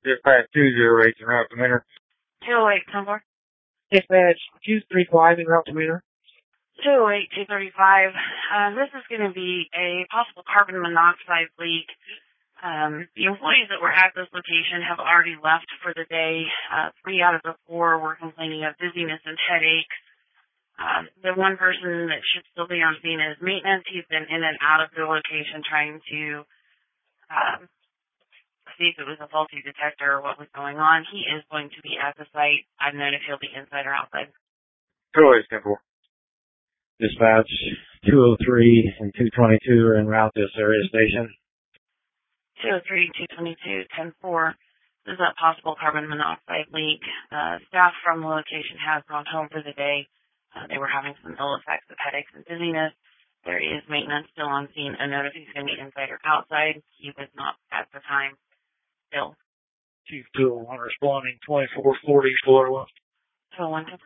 Dispatch 208 en route to Minter. 208, 10-4. Dispatch 235 en route to Minter. 208, 235. This is going to be a possible carbon monoxide leak. The employees that were at this location have already left for the day. 3 out of the 4 were complaining of dizziness and headaches. The one person that should still be on scene is maintenance. He's been in and out of the location trying to see if it was a faulty detector or what was going on. He is going to be at the site. I don't know if he'll be inside or outside. 208, 10-4. Dispatch 203 and 222 are en route to this area station. 203, 222, 10-4. This is a possible carbon monoxide leak. Staff from the location has gone home for the day. They were having some ill effects of headaches and dizziness. There is maintenance still on scene. A note if he's going to be inside or outside. He was not at the time still. Chief 201 responding 2440 Florida. 201.